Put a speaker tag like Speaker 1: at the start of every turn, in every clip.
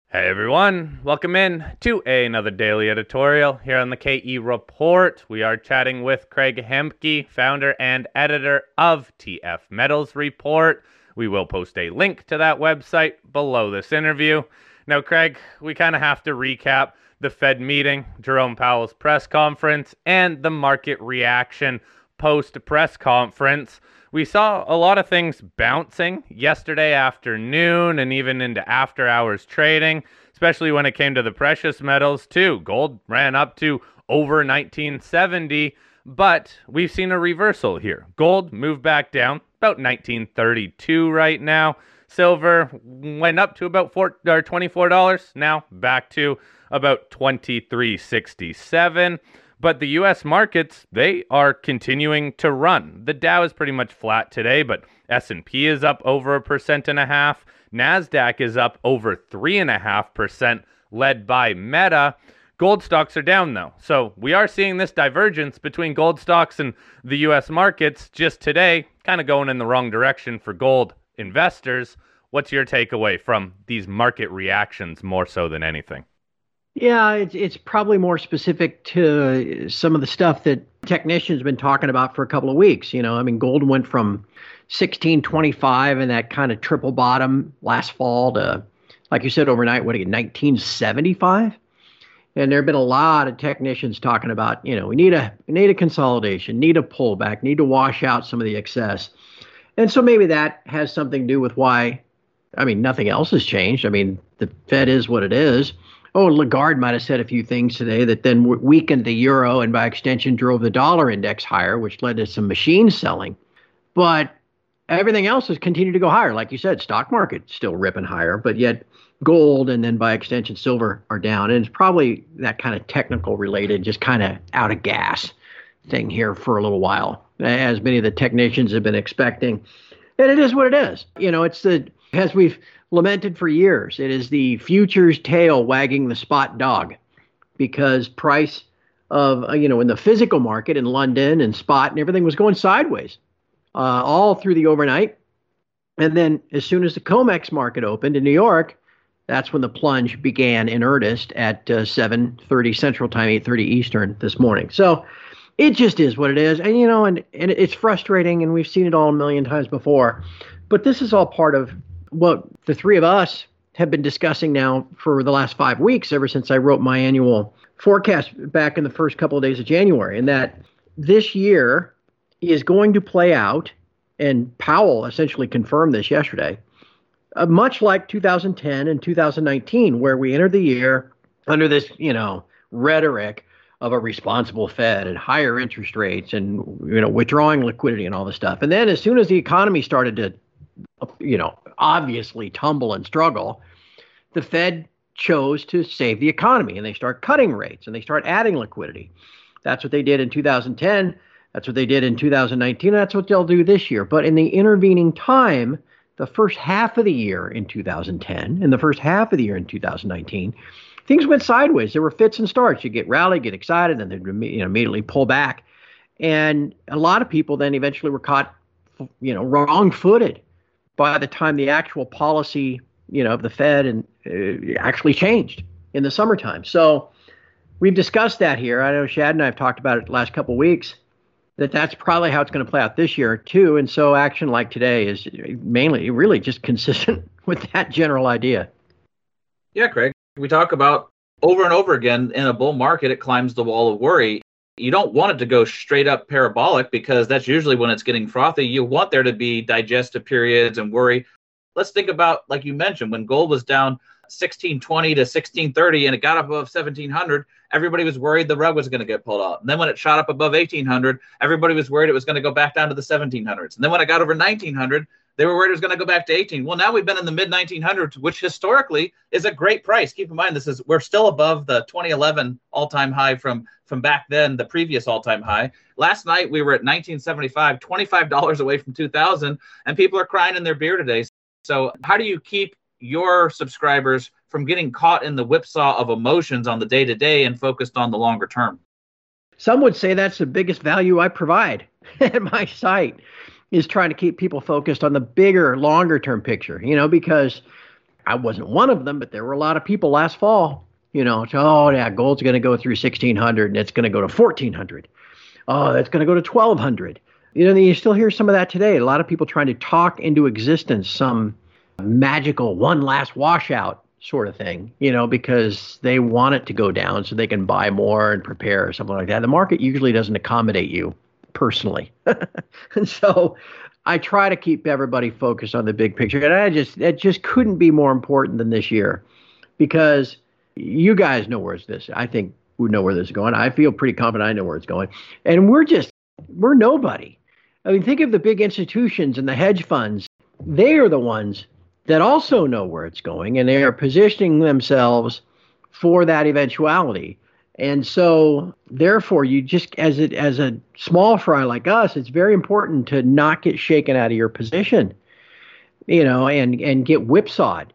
Speaker 1: Hey everyone, welcome in to another daily editorial here on the KE Report. We are chatting with Craig Hemke, founder and editor of TF Metals Report. We will post a link to that website below this interview. Now, Craig, we kind of have to recap the Fed meeting, Jerome Powell's press conference, and the market reaction post-press conference. We saw a lot of things bouncing yesterday afternoon and even into after-hours trading, especially when it came to the precious metals, too. Gold ran up to over 1970, but we've seen a reversal here. Gold moved back down, about 1932 right now. Silver went up to about $24, now back to about $23.67. But the U.S. markets, they are continuing to run. The Dow is pretty much flat today, but S&P is up over 1.5%. NASDAQ is up over 3.5%, led by Meta. Gold stocks are down, though. So we are seeing this divergence between gold stocks and the U.S. markets just today, kind of going in the wrong direction for gold investors. What's your takeaway from these market reactions more so than anything?
Speaker 2: Yeah, it's probably more specific to some of the stuff that technicians have been talking about for a couple of weeks. Gold went from 1625 and that kind of triple bottom last fall to, like you said, overnight, 1975? And there have been a lot of technicians talking about, we need a consolidation, need a pullback, need to wash out some of the excess. And so maybe that has something to do with why, nothing else has changed. The Fed is what it is. Oh, Lagarde might have said a few things today that then weakened the euro and by extension drove the dollar index higher, which led to some machine selling. But everything else has continued to go higher. Like you said, stock market still ripping higher, but yet gold and then by extension silver are down. And it's probably that kind of technical related, just kind of out of gas thing here for a little while, as many of the technicians have been expecting. And it is what it is. As we've lamented for years, it is the future's tail wagging the spot dog, because price of, in the physical market in London and spot and everything was going sideways all through the overnight. And then as soon as the COMEX market opened in New York, that's when the plunge began in earnest at 7:30 Central Time, 8:30 Eastern this morning. So it just is what it is. And, and it's frustrating, and we've seen it all a million times before. But this is all part of what the three of us have been discussing now for the last 5 weeks, ever since I wrote my annual forecast back in the first couple of days of January, and that this year is going to play out, and Powell essentially confirmed this yesterday, much like 2010 and 2019, where we entered the year under this, rhetoric of a responsible Fed and higher interest rates and, withdrawing liquidity and all this stuff. And then as soon as the economy started to, obviously tumble and struggle, the Fed chose to save the economy, and they start cutting rates and they start adding liquidity. That's what they did in 2010. That's what they did in 2019. That's what they'll do this year. But in the intervening time, the first half of the year in 2010 and the first half of the year in 2019, things went sideways. There were fits and starts. You get rallied, get excited, and then immediately pull back. And a lot of people then eventually were caught, wrong-footed by the time the actual policy, of the Fed and actually changed in the summertime. So we've discussed that here. I know Shad and I have talked about it the last couple of weeks, that's probably how it's going to play out this year too. And so action like today is mainly really just consistent with that general idea.
Speaker 3: Yeah, Craig, we talk about over and over again, in a bull market, it climbs the wall of worry. You don't want it to go straight up parabolic, because that's usually when it's getting frothy. You want there to be digestive periods and worry. Let's think about, like you mentioned, when gold was down 1620 to 1630 and it got up above 1700, everybody was worried the rug was going to get pulled out. And then when it shot up above 1800, everybody was worried it was going to go back down to the 1700s. And then when it got over 1900, they were worried it was going to go back to 18. Well, now we've been in the mid 1900s, which historically is a great price. Keep in mind, we're still above the 2011 all-time high from back then, the previous all-time high. Last night we were at 1975, $25 away from 2000, and people are crying in their beer today. So how do you keep your subscribers from getting caught in the whipsaw of emotions on the day-to-day and focused on the longer term?
Speaker 2: Some would say that's the biggest value I provide at my site, is trying to keep people focused on the bigger, longer term picture, because I wasn't one of them, but there were a lot of people last fall, oh yeah, gold's going to go through 1,600 and it's going to go to 1,400. Oh, that's going to go to 1,200. You still hear some of that today. A lot of people trying to talk into existence some magical one last washout sort of thing, because they want it to go down so they can buy more and prepare or something like that. The market usually doesn't accommodate you personally. And so I try to keep everybody focused on the big picture. And it just couldn't be more important than this year, because you guys know where this. I think we know where this is going. I feel pretty confident I know where it's going. And we're nobody. I mean, think of the big institutions and the hedge funds. They are the ones that also know where it's going, and they are positioning themselves for that eventuality. And so, therefore, you just, as a small fry like us, it's very important to not get shaken out of your position, and get whipsawed.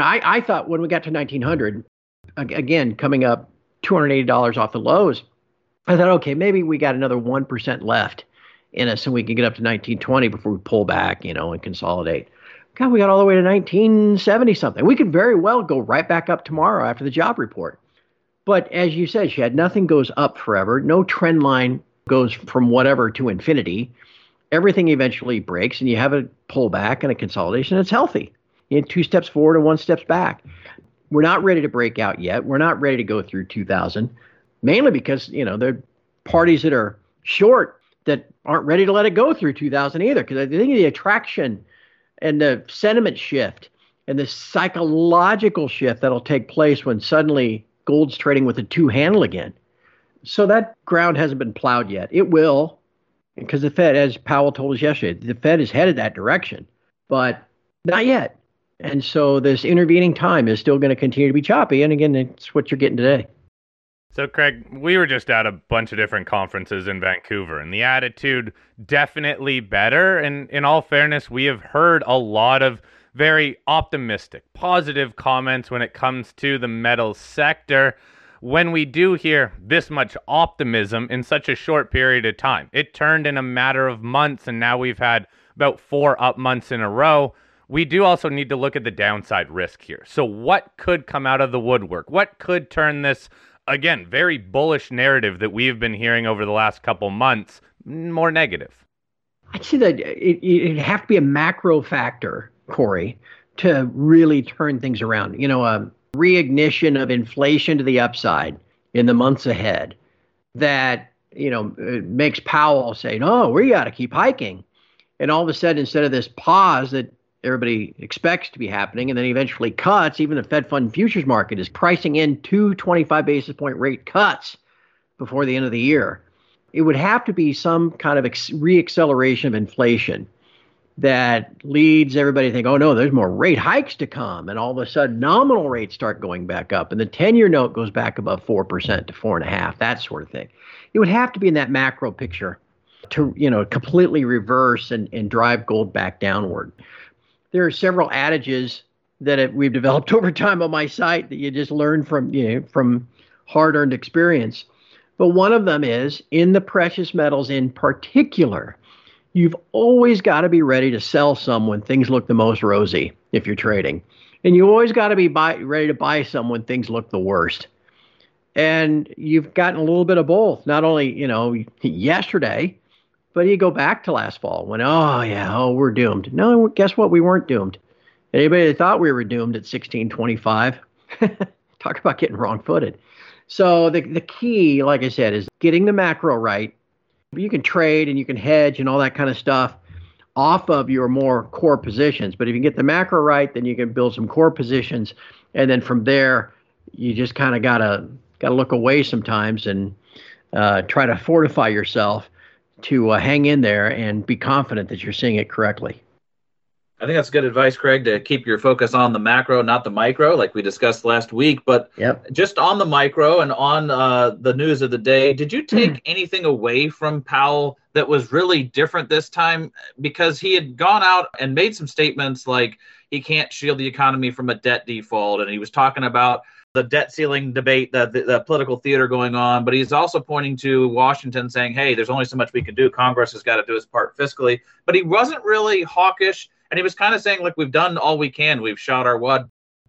Speaker 2: I thought when we got to 1900, again, coming up $280 off the lows, I thought, okay, maybe we got another 1% left in us and we can get up to 1920 before we pull back, and consolidate. God, we got all the way to 1970 something. We could very well go right back up tomorrow after the job report. But as you said, Shad, nothing goes up forever. No trend line goes from whatever to infinity. Everything eventually breaks and you have a pullback and a consolidation. It's healthy. You have 2 steps forward and 1 step back. We're not ready to break out yet. We're not ready to go through 2000, mainly because, there are parties that are short that aren't ready to let it go through 2000 either. Because I think the attraction and the sentiment shift and the psychological shift that'll take place when suddenly gold's trading with a 2 handle again. So that ground hasn't been plowed yet. It will, because the Fed, as Powell told us yesterday, the Fed is headed that direction, but not yet. And so this intervening time is still going to continue to be choppy. And again, it's what you're getting today.
Speaker 1: So, Craig, we were just at a bunch of different conferences in Vancouver, and the attitude definitely better. And in all fairness, we have heard a lot of very optimistic, positive comments when it comes to the metals sector. When we do hear this much optimism in such a short period of time, it turned in a matter of months, and now we've had about 4 up months in a row. We do also need to look at the downside risk here. So what could come out of the woodwork? What could turn this, again, very bullish narrative that we've been hearing over the last couple months more negative?
Speaker 2: I'd say that it'd have to be a macro factor, Corey, to really turn things around. A reignition of inflation to the upside in the months ahead that, it makes Powell say, no, we got to keep hiking. And all of a sudden, instead of this pause that everybody expects to be happening and then eventually cuts, even the Fed Fund futures market is pricing in 2 25 basis point rate cuts before the end of the year. It would have to be some kind of reacceleration of inflation that leads everybody to think, oh no, there's more rate hikes to come. And all of a sudden nominal rates start going back up and the 10-year note goes back above 4% to 4.5%, that sort of thing. It would have to be in that macro picture to, completely reverse and drive gold back downward. There are several adages that we've developed over time on my site that you just learn from hard-earned experience. But one of them is, in the precious metals in particular, you've always got to be ready to sell some when things look the most rosy if you're trading. And you always got to be ready to buy some when things look the worst. And you've gotten a little bit of both. Not only, yesterday, but you go back to last fall when, we're doomed. No, guess what? We weren't doomed. Anybody that thought we were doomed at 1625, talk about getting wrong-footed. So the key, like I said, is getting the macro right. You can trade and you can hedge and all that kind of stuff off of your more core positions. But if you get the macro right, then you can build some core positions. And then from there, you just kind of gotta look away sometimes and try to fortify yourself to hang in there and be confident that you're seeing it correctly.
Speaker 3: I think that's good advice, Craig, to keep your focus on the macro, not the micro, like we discussed last week. But just on the micro and on the news of the day, did you take anything away from Powell that was really different this time? Because he had gone out and made some statements like he can't shield the economy from a debt default. And he was talking about the debt ceiling debate, the political theater going on, but he's also pointing to Washington saying, hey, there's only so much we can do. Congress has got to do its part fiscally. But he wasn't really hawkish, and he was kind of saying, look, we've done all we can. We've shot our wad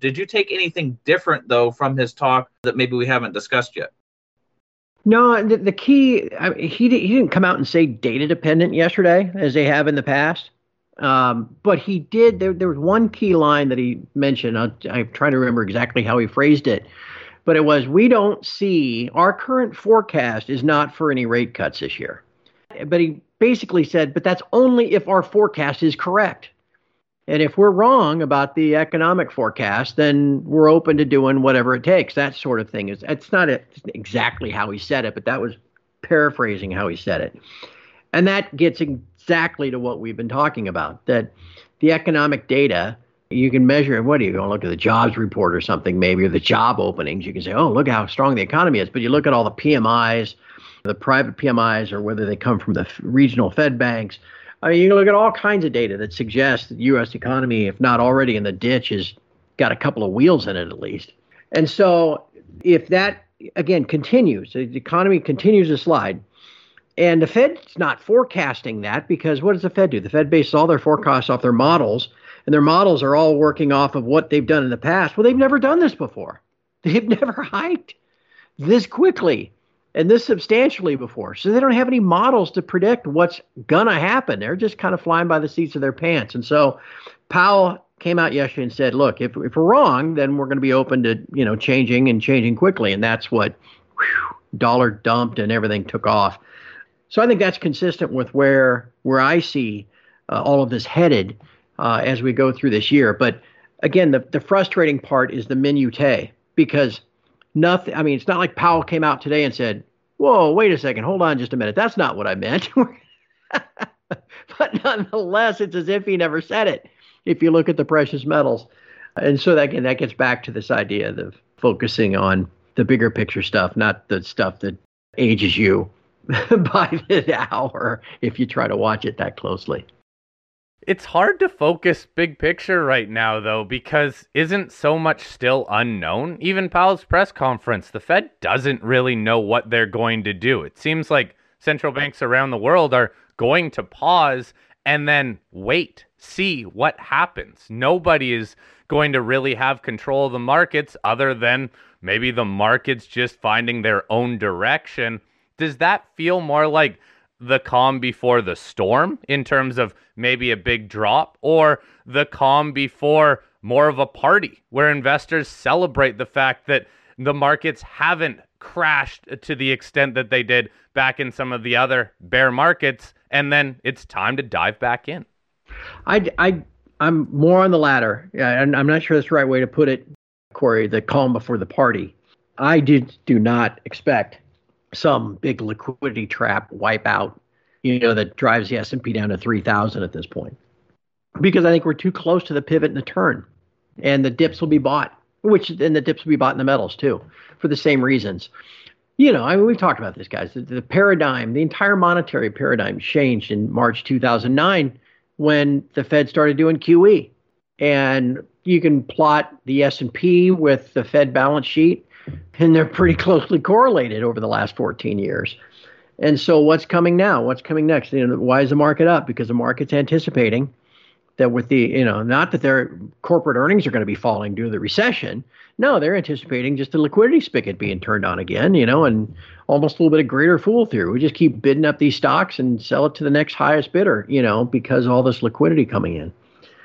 Speaker 3: Did you take anything different, though, from his talk that maybe we haven't discussed yet?
Speaker 2: No, the key, he didn't come out and say data dependent yesterday as they have in the past. But he did. There was one key line that he mentioned. I'm trying to remember exactly how he phrased it, but it was, we don't see, our current forecast is not for any rate cuts this year. But he basically said, but that's only if our forecast is correct. And if we're wrong about the economic forecast, then we're open to doing whatever it takes. That sort of thing. It's not exactly how he said it, but that was paraphrasing how he said it. And that gets exactly to what we've been talking about, that the economic data, you can measure. What are you going to look at, the jobs report or something, maybe, or the job openings? You can say, oh, look how strong the economy is. But you look at all the PMIs, the private PMIs, or whether they come from the regional Fed banks. I mean, you can look at all kinds of data that suggests that the U.S. economy, if not already in the ditch, has got a couple of wheels in it at least. And so if that, again, continues, the economy continues to slide, and the Fed's not forecasting that, because what does the Fed do? The Fed bases all their forecasts off their models, and their models are all working off of what they've done in the past. Well, they've never done this before. They've never hiked this quickly and this substantially before. So they don't have any models to predict what's going to happen. They're just kind of flying by the seats of their pants. And so Powell came out yesterday and said, look, if we're wrong, then we're going to be open to, changing quickly. And that's what dollar dumped and everything took off. So I think that's consistent with where I see all of this headed as we go through this year. But again, the frustrating part is the minutiae, because nothing. I mean, it's not like Powell came out today and said, whoa, wait a second, hold on just a minute. That's not what I meant. But nonetheless, it's as if he never said it, if you look at the precious metals. And so that gets back to this idea of focusing on the bigger picture stuff, not the stuff that ages you by the hour if you try to watch it that closely.
Speaker 1: It's hard to focus big picture right now, though, because isn't so much still unknown? Even Powell's press conference, the Fed doesn't really know what they're going to do. It seems like central banks around the world are going to pause and then wait, see what happens. Nobody is going to really have control of the markets other than maybe the markets just finding their own direction. Does that feel more like the calm before the storm in terms of maybe a big drop, or the calm before more of a party where investors celebrate the fact that the markets haven't crashed to the extent that they did back in some of the other bear markets, and then it's time to dive back in?
Speaker 2: I'm more on the latter. And I'm not sure that's the right way to put it, Corey, the calm before the party. I do not expect some big liquidity trap wipeout, that drives the S&P down to 3,000 at this point, because I think we're too close to the pivot and the turn, and the dips will be bought, and the dips will be bought in the metals too, for the same reasons. We've talked about this, guys. The paradigm, the entire monetary paradigm changed in March 2009 when the Fed started doing QE, and you can plot the S&P with the Fed balance sheet, and they're pretty closely correlated over the last 14 years. And so what's coming now? What's coming next? Why is the market up? Because the market's anticipating that with the, not that their corporate earnings are going to be falling due to the recession. No, they're anticipating just the liquidity spigot being turned on again, and almost a little bit of greater fool through. We just keep bidding up these stocks and sell it to the next highest bidder, because all this liquidity coming in.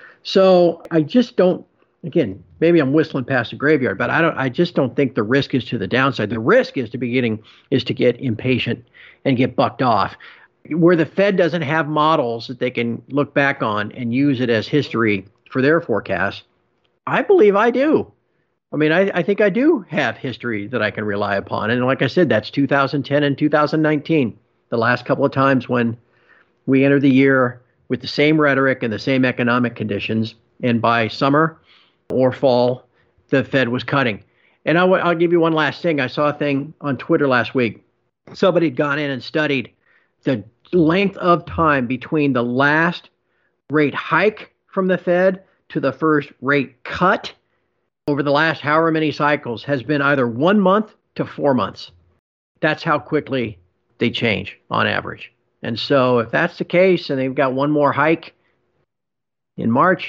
Speaker 2: So I just don't, again, maybe I'm whistling past the graveyard, but I just don't think the risk is to the downside. The risk is to get impatient and get bucked off. Where the Fed doesn't have models that they can look back on and use it as history for their forecasts, I believe I do. I mean, I think I do have history that I can rely upon. And like I said, that's 2010 and 2019, the last couple of times when we entered the year with the same rhetoric and the same economic conditions. And by summer or fall, the Fed was cutting. And I'll give you one last thing. I saw a thing on Twitter last week. Somebody had gone in and studied the length of time between the last rate hike from the Fed to the first rate cut over the last however many cycles has been either 1 month to 4 months. That's how quickly they change on average. And so if that's the case and they've got one more hike in March,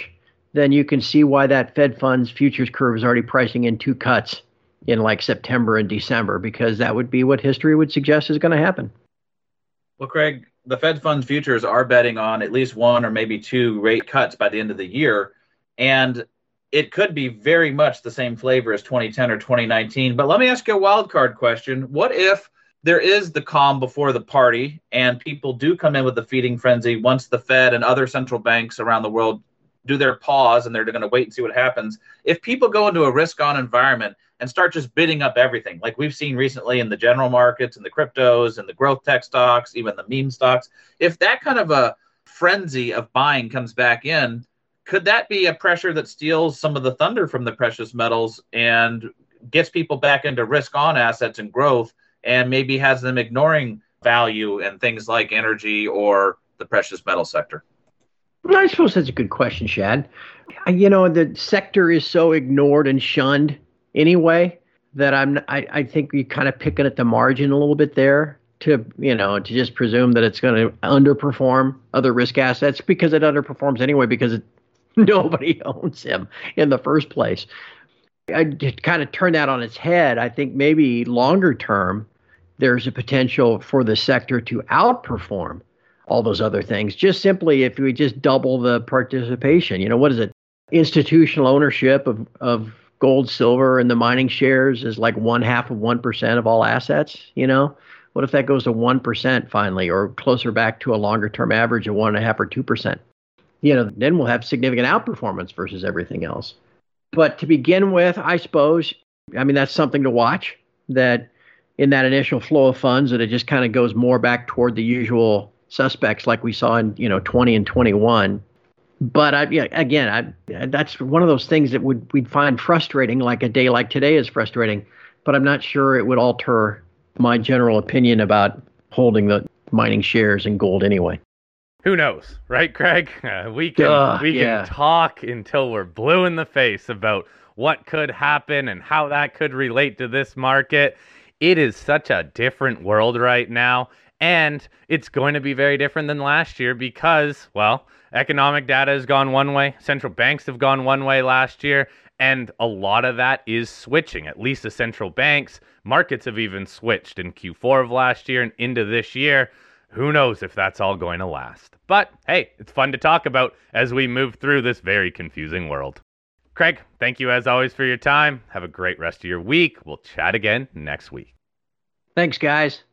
Speaker 2: then you can see why that Fed funds futures curve is already pricing in 2 cuts in like September and December, because that would be what history would suggest is going to happen.
Speaker 3: Well, Craig, the Fed funds futures are betting on at least 1 or maybe 2 rate cuts by the end of the year. And it could be very much the same flavor as 2010 or 2019. But let me ask you a wild card question. What if there is the calm before the party and people do come in with the feeding frenzy once the Fed and other central banks around the world do their pause and they're going to wait and see what happens? If people go into a risk-on environment and start just bidding up everything, like we've seen recently in the general markets and the cryptos and the growth tech stocks, even the meme stocks, if that kind of a frenzy of buying comes back in, could that be a pressure that steals some of the thunder from the precious metals and gets people back into risk-on assets and growth, and maybe has them ignoring value and things like energy or the precious metal sector?
Speaker 2: I suppose that's a good question, Shad. The sector is so ignored and shunned anyway that I think you're kind of picking at the margin a little bit there to just presume that it's going to underperform other risk assets, because it underperforms anyway because nobody owns them in the first place. I kind of turn that on its head. I think maybe longer term, there's a potential for the sector to outperform all those other things. Just simply if we just double the participation. What is it? Institutional ownership of gold, silver, and the mining shares is like 0.5% of all assets. What if that goes to 1% finally, or closer back to a longer term average of 1.5 or 2%? Then we'll have significant outperformance versus everything else. But to begin with, I suppose, that's something to watch, that in that initial flow of funds, that it just kind of goes more back toward the usual suspects like we saw in 20 and 21. But that's one of those things that we'd find frustrating, like a day like today is frustrating. But I'm not sure it would alter my general opinion about holding the mining shares in gold anyway.
Speaker 1: Who knows, right, Craig? We can talk until we're blue in the face about what could happen and how that could relate to this market. It is such a different world right now, and it's going to be very different than last year because, well, economic data has gone one way, central banks have gone one way last year, and a lot of that is switching. At least the central banks, markets have even switched in Q4 of last year and into this year. Who knows if that's all going to last? But hey, it's fun to talk about as we move through this very confusing world. Craig, thank you as always for your time. Have a great rest of your week. We'll chat again next week.
Speaker 2: Thanks, guys.